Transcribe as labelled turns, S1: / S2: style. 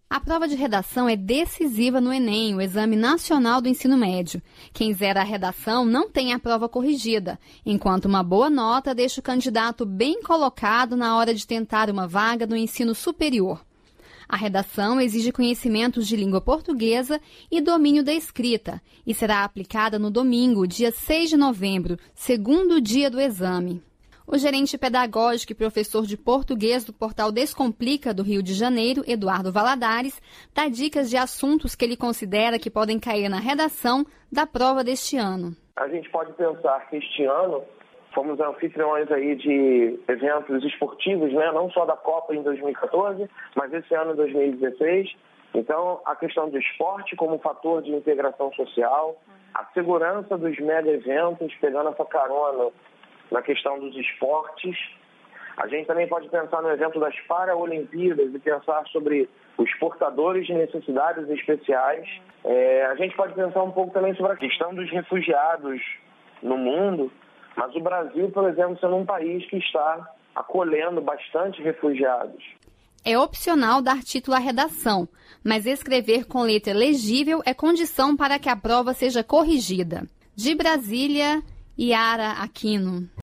S1: A prova de redação é decisiva no Enem, o Exame Nacional do Ensino Médio. Quem zera a redação não tem a prova corrigida, enquanto uma boa nota deixa o candidato bem colocado na hora de tentar uma vaga no ensino superior. A redação exige conhecimentos de língua portuguesa e domínio da escrita e será aplicada no domingo, dia 6 de novembro, segundo dia do exame. O gerente pedagógico e professor de português do portal Descomplica do Rio de Janeiro, Eduardo Valadares, dá dicas de assuntos que ele considera que podem cair na redação da prova deste ano.
S2: A gente pode pensar que este ano fomos anfitriões aí de eventos esportivos, né? Não só da Copa em 2014, mas esse ano em 2016. Então, a questão do esporte como fator de integração social, a segurança dos mega eventos, pegando essa carona na questão dos esportes. A gente também pode pensar no exemplo das Paralimpíadas e pensar sobre os portadores de necessidades especiais. A gente pode pensar um pouco também sobre a questão dos refugiados no mundo, mas o Brasil, por exemplo, sendo um país que está acolhendo bastante refugiados.
S1: É opcional dar título à redação, mas escrever com letra legível é condição para que a prova seja corrigida. De Brasília, Yara Aquino.